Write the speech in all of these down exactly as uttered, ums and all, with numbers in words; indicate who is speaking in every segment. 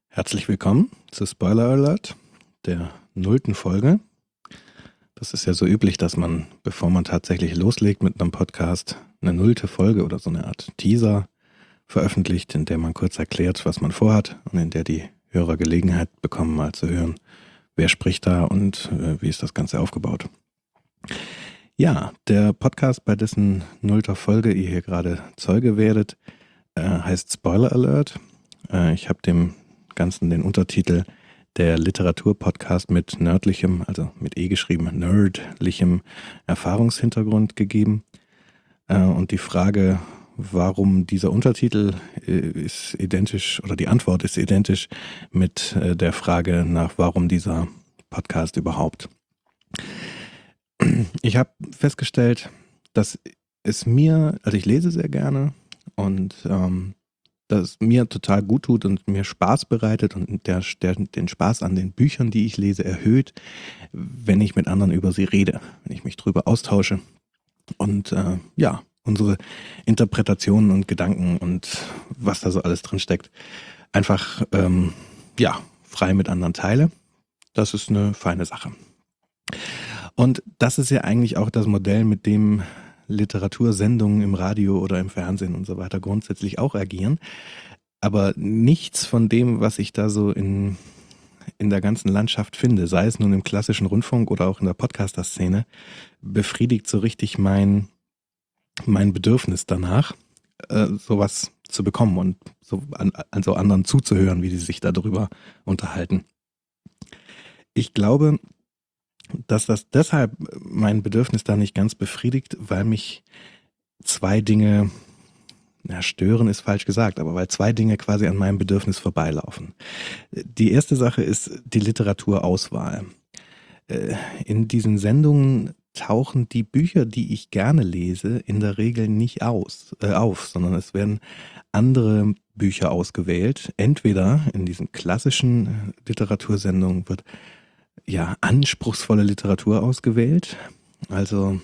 Speaker 1: Herzlich willkommen zu Spoiler Alert, der nullten Folge. Das ist ja so üblich, dass man, bevor man tatsächlich loslegt mit einem Podcast, eine nullte Folge oder so eine Art Teaser veröffentlicht, in der man kurz erklärt, was man vorhat und in der die Hörer Gelegenheit bekommen, mal zu hören, wer spricht da und äh, wie ist das Ganze aufgebaut. Ja, der Podcast, bei dessen nullter Folge ihr hier gerade Zeuge werdet, äh, heißt Spoiler Alert. Äh, ich habe dem Ganzen den Untertitel der Literaturpodcast mit nerdlichem, also mit E geschrieben, nerdlichem Erfahrungshintergrund gegeben. Äh, und die Frage, warum dieser Untertitel, äh, ist identisch, oder die Antwort ist identisch mit äh, der Frage nach, warum dieser Podcast überhaupt. Ich habe festgestellt, dass es mir, also ich lese sehr gerne und ähm, dass es mir total gut tut und mir Spaß bereitet und der, der den Spaß an den Büchern, die ich lese, erhöht, wenn ich mit anderen über sie rede, wenn ich mich drüber austausche und äh, ja, unsere Interpretationen und Gedanken und was da so alles drin steckt, einfach ähm, ja, frei mit anderen teile. Das ist eine feine Sache. Und das ist ja eigentlich auch das Modell, mit dem Literatursendungen im Radio oder im Fernsehen und so weiter grundsätzlich auch agieren. Aber nichts von dem, was ich da so in, in der ganzen Landschaft finde, sei es nun im klassischen Rundfunk oder auch in der Podcaster-Szene, befriedigt so richtig mein, mein Bedürfnis danach, äh, sowas zu bekommen und so an, an so anderen zuzuhören, wie sie sich darüber unterhalten. Ich glaube, dass das deshalb mein Bedürfnis da nicht ganz befriedigt, weil mich zwei Dinge, na, stören ist falsch gesagt, aber weil zwei Dinge quasi an meinem Bedürfnis vorbeilaufen. Die erste Sache ist die Literaturauswahl. In diesen Sendungen tauchen die Bücher, die ich gerne lese, in der Regel nicht aus, äh, auf, sondern es werden andere Bücher ausgewählt. Entweder in diesen klassischen Literatursendungen wird ja, anspruchsvolle Literatur ausgewählt. Also,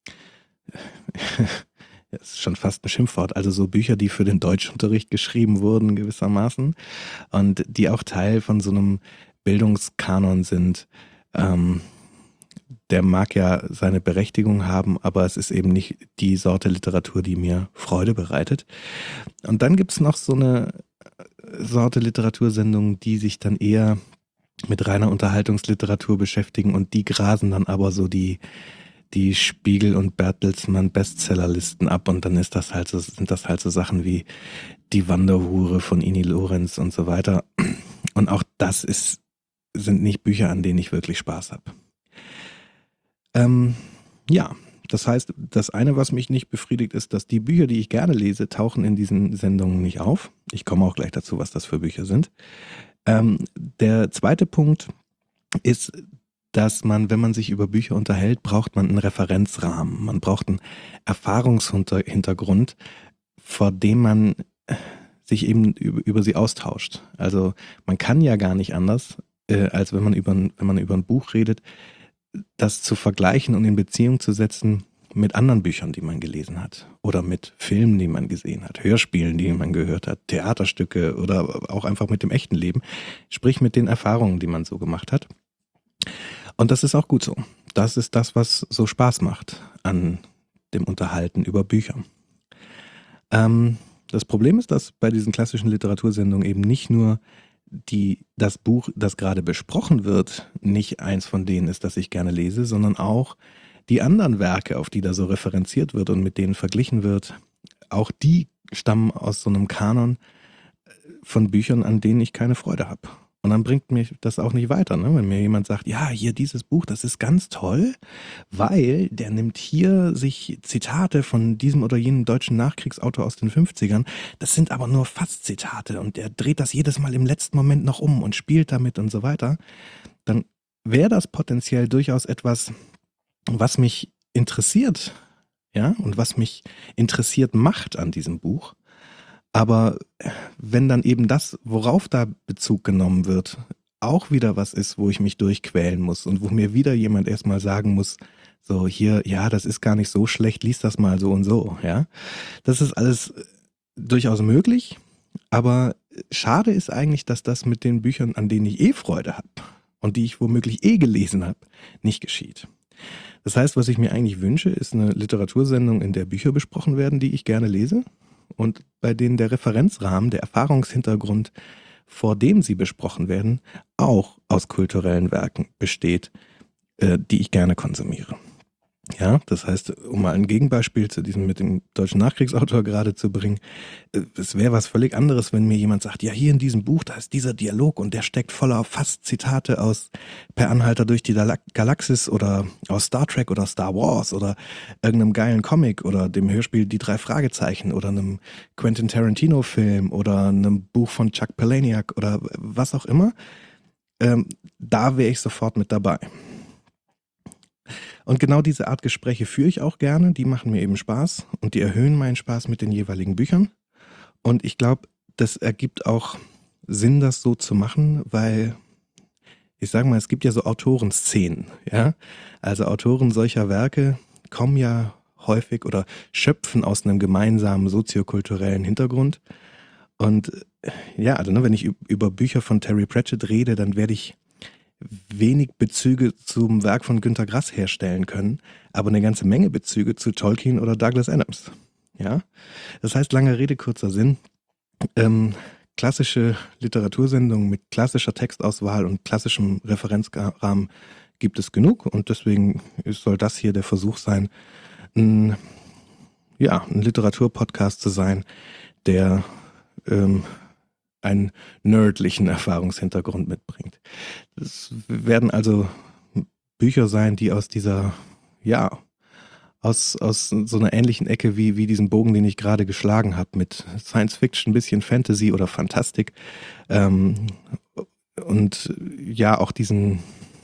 Speaker 1: das ist schon fast ein Schimpfwort. Also so Bücher, die für den Deutschunterricht geschrieben wurden gewissermaßen und die auch Teil von so einem Bildungskanon sind. Ähm, der mag ja seine Berechtigung haben, aber es ist eben nicht die Sorte Literatur, die mir Freude bereitet. Und dann gibt's noch so eine Sorte Literatursendung, die sich dann eher mit reiner Unterhaltungsliteratur beschäftigen und die grasen dann aber so die die Spiegel- und Bertelsmann-Bestsellerlisten ab und dann ist das halt so, sind das halt so Sachen wie Die Wanderhure von Ini Lorenz und so weiter. Und auch das ist, sind nicht Bücher, an denen ich wirklich Spaß habe. Ähm, ja, das heißt, das eine, was mich nicht befriedigt, ist, dass die Bücher, die ich gerne lese, tauchen in diesen Sendungen nicht auf. Ich komme auch gleich dazu, was das für Bücher sind. Ähm, der zweite Punkt ist, dass man, wenn man sich über Bücher unterhält, braucht man einen Referenzrahmen. Man braucht einen Erfahrungshintergrund, vor dem man sich eben über, über sie austauscht. Also man kann ja gar nicht anders, äh, als wenn man über ein, wenn man über ein Buch redet, das zu vergleichen und in Beziehung zu setzen mit anderen Büchern, die man gelesen hat oder mit Filmen, die man gesehen hat, Hörspielen, die man gehört hat, Theaterstücke oder auch einfach mit dem echten Leben, sprich mit den Erfahrungen, die man so gemacht hat. Und das ist auch gut so. Das ist das, was so Spaß macht an dem Unterhalten über Bücher. Ähm, das Problem ist, dass bei diesen klassischen Literatursendungen eben nicht nur die, das Buch, das gerade besprochen wird, nicht eins von denen ist, das ich gerne lese, sondern auch die anderen Werke, auf die da so referenziert wird und mit denen verglichen wird, auch die stammen aus so einem Kanon von Büchern, an denen ich keine Freude habe. Und dann bringt mich das auch nicht weiter, ne? Wenn mir jemand sagt, ja, hier dieses Buch, das ist ganz toll, weil der nimmt hier sich Zitate von diesem oder jenem deutschen Nachkriegsautor aus den fünfzigern, das sind aber nur fast Zitate und der dreht das jedes Mal im letzten Moment noch um und spielt damit und so weiter, dann wäre das potenziell durchaus etwas, was mich interessiert, ja, und was mich interessiert macht an diesem Buch. Aber wenn dann eben das, worauf da Bezug genommen wird, auch wieder was ist, wo ich mich durchquälen muss und wo mir wieder jemand erstmal sagen muss, so hier, ja, das ist gar nicht so schlecht, lies das mal so und so, ja. Das ist alles durchaus möglich, aber schade ist eigentlich, dass das mit den Büchern, an denen ich eh Freude habe und die ich womöglich eh gelesen habe, nicht geschieht. Das heißt, was ich mir eigentlich wünsche, ist eine Literatursendung, in der Bücher besprochen werden, die ich gerne lese und bei denen der Referenzrahmen, der Erfahrungshintergrund, vor dem sie besprochen werden, auch aus kulturellen Werken besteht, äh, die ich gerne konsumiere. Ja, das heißt, um mal ein Gegenbeispiel zu diesem mit dem deutschen Nachkriegsautor gerade zu bringen, äh, es wäre was völlig anderes, wenn mir jemand sagt, ja, hier in diesem Buch, da ist dieser Dialog und der steckt voller fast Zitate aus Per Anhalter durch die Dala- Galaxis oder aus Star Trek oder Star Wars oder irgendeinem geilen Comic oder dem Hörspiel Die drei Fragezeichen oder einem Quentin Tarantino Film oder einem Buch von Chuck Palahniuk oder was auch immer. Ähm, da wäre ich sofort mit dabei. Und genau diese Art Gespräche führe ich auch gerne, die machen mir eben Spaß und die erhöhen meinen Spaß mit den jeweiligen Büchern. Und ich glaube, das ergibt auch Sinn, das so zu machen, weil, ich sage mal, es gibt ja so Autorenszenen, ja. Also Autoren solcher Werke kommen ja häufig oder schöpfen aus einem gemeinsamen soziokulturellen Hintergrund. Und ja, also ne, wenn ich über Bücher von Terry Pratchett rede, dann werde ich wenig Bezüge zum Werk von Günter Grass herstellen können, aber eine ganze Menge Bezüge zu Tolkien oder Douglas Adams. Ja, das heißt, lange Rede, kurzer Sinn. Ähm, klassische Literatursendungen mit klassischer Textauswahl und klassischem Referenzrahmen gibt es genug und deswegen soll das hier der Versuch sein, ein, ja, ein Literaturpodcast zu sein, der ähm, einen nerdlichen Erfahrungshintergrund mitbringt. Es werden also Bücher sein, die aus dieser, ja, aus, aus so einer ähnlichen Ecke wie, wie diesen Bogen, den ich gerade geschlagen habe, mit Science Fiction, ein bisschen Fantasy oder Fantastik ähm, und ja, auch diesen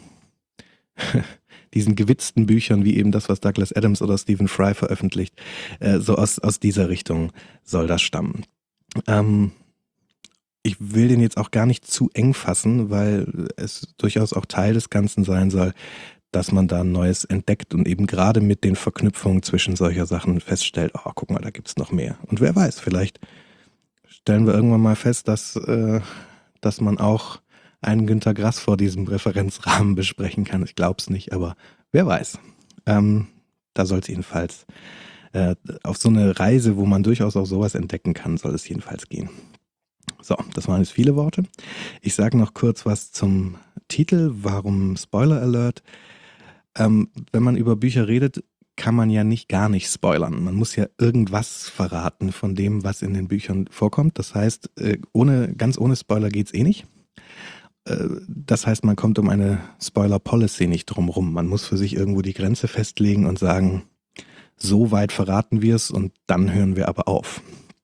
Speaker 1: diesen gewitzten Büchern, wie eben das, was Douglas Adams oder Stephen Fry veröffentlicht, äh, so aus, aus dieser Richtung soll das stammen. Ähm, Ich will den jetzt auch gar nicht zu eng fassen, weil es durchaus auch Teil des Ganzen sein soll, dass man da ein Neues entdeckt und eben gerade mit den Verknüpfungen zwischen solcher Sachen feststellt, oh, guck mal, da gibt's noch mehr. Und wer weiß, vielleicht stellen wir irgendwann mal fest, dass, äh, dass man auch einen Günter Grass vor diesem Referenzrahmen besprechen kann. Ich glaub's nicht, aber wer weiß. Ähm, da soll es jedenfalls äh, auf so eine Reise, wo man durchaus auch sowas entdecken kann, soll es jedenfalls gehen. So, das waren jetzt viele Worte. Ich sage noch kurz was zum Titel. Warum Spoiler Alert? Ähm, wenn man über Bücher redet, kann man ja nicht gar nicht spoilern. Man muss ja irgendwas verraten von dem, was in den Büchern vorkommt. Das heißt, äh, ohne, ganz ohne Spoiler geht's eh nicht. Äh, das heißt, man kommt um eine Spoiler-Policy nicht drum rum. Man muss für sich irgendwo die Grenze festlegen und sagen, so weit verraten wir es und dann hören wir aber auf.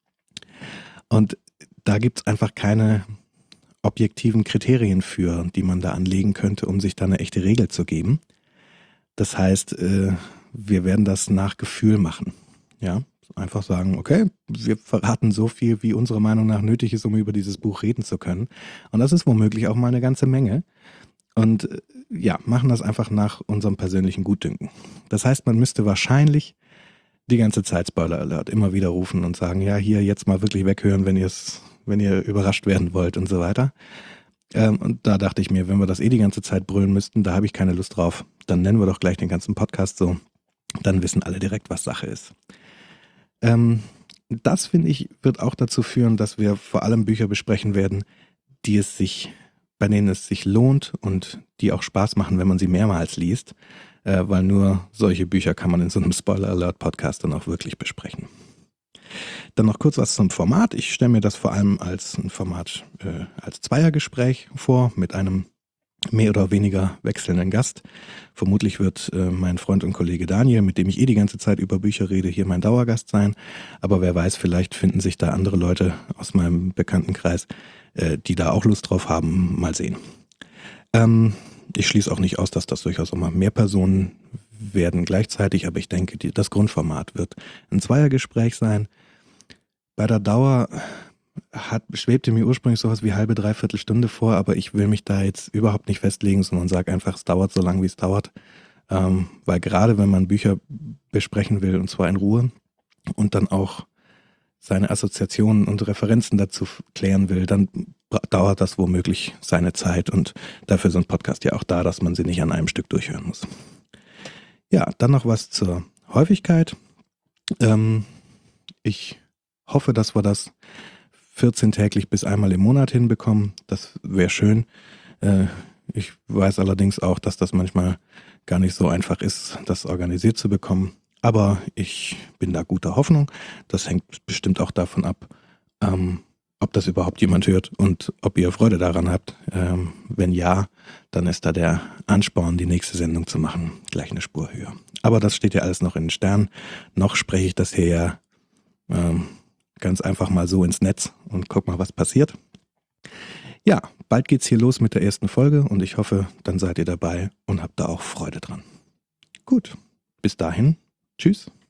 Speaker 1: Und da gibt es einfach keine objektiven Kriterien für, die man da anlegen könnte, um sich da eine echte Regel zu geben. Das heißt, äh, wir werden das nach Gefühl machen. Ja, einfach sagen, okay, wir verraten so viel, wie unserer Meinung nach nötig ist, um über dieses Buch reden zu können. Und das ist womöglich auch mal eine ganze Menge. Und äh, ja, machen das einfach nach unserem persönlichen Gutdünken. Das heißt, man müsste wahrscheinlich die ganze Zeit Spoiler Alert immer wieder rufen und sagen, ja, hier jetzt mal wirklich weghören, wenn ihr es, wenn ihr überrascht werden wollt und so weiter. Ähm, und da dachte ich mir, wenn wir das eh die ganze Zeit brüllen müssten, da habe ich keine Lust drauf. Dann nennen wir doch gleich den ganzen Podcast so. Dann wissen alle direkt, was Sache ist. Ähm, das, finde ich, wird auch dazu führen, dass wir vor allem Bücher besprechen werden, die es sich, bei denen es sich lohnt und die auch Spaß machen, wenn man sie mehrmals liest. Äh, weil nur solche Bücher kann man in so einem Spoiler-Alert-Podcast dann auch wirklich besprechen. Dann noch kurz was zum Format. Ich stelle mir das vor allem als ein Format, äh, als Zweiergespräch vor, mit einem mehr oder weniger wechselnden Gast. Vermutlich wird äh, mein Freund und Kollege Daniel, mit dem ich eh die ganze Zeit über Bücher rede, hier mein Dauergast sein. Aber wer weiß, vielleicht finden sich da andere Leute aus meinem Bekanntenkreis, äh, die da auch Lust drauf haben. Mal sehen. Ähm, Ich schließe auch nicht aus, dass das durchaus auch mal mehr Personen werden gleichzeitig, aber ich denke, die, das Grundformat wird ein Zweiergespräch sein. Bei der Dauer hat, schwebte mir ursprünglich sowas wie halbe, dreiviertel Stunde vor, aber ich will mich da jetzt überhaupt nicht festlegen, sondern sage einfach, es dauert so lange, wie es dauert. Ähm, weil gerade wenn man Bücher besprechen will, und zwar in Ruhe und dann auch seine Assoziationen und Referenzen dazu klären will, dann dauert das womöglich seine Zeit und dafür ist so ein Podcast ja auch da, dass man sie nicht an einem Stück durchhören muss. Ja, dann noch was zur Häufigkeit. Ähm, ich hoffe, dass wir das vierzehn täglich bis einmal im Monat hinbekommen. Das wäre schön. Äh, ich weiß allerdings auch, dass das manchmal gar nicht so einfach ist, das organisiert zu bekommen. Aber ich bin da guter Hoffnung. Das hängt bestimmt auch davon ab, ähm, ob das überhaupt jemand hört und ob ihr Freude daran habt. Ähm, wenn ja, dann ist da der Ansporn, die nächste Sendung zu machen, gleich eine Spur höher. Aber das steht ja alles noch in den Sternen. Noch spreche ich das hier ja ähm, ganz einfach mal so ins Netz und guck mal, was passiert. Ja, bald geht's hier los mit der ersten Folge und ich hoffe, dann seid ihr dabei und habt da auch Freude dran. Gut, bis dahin. Tschüss.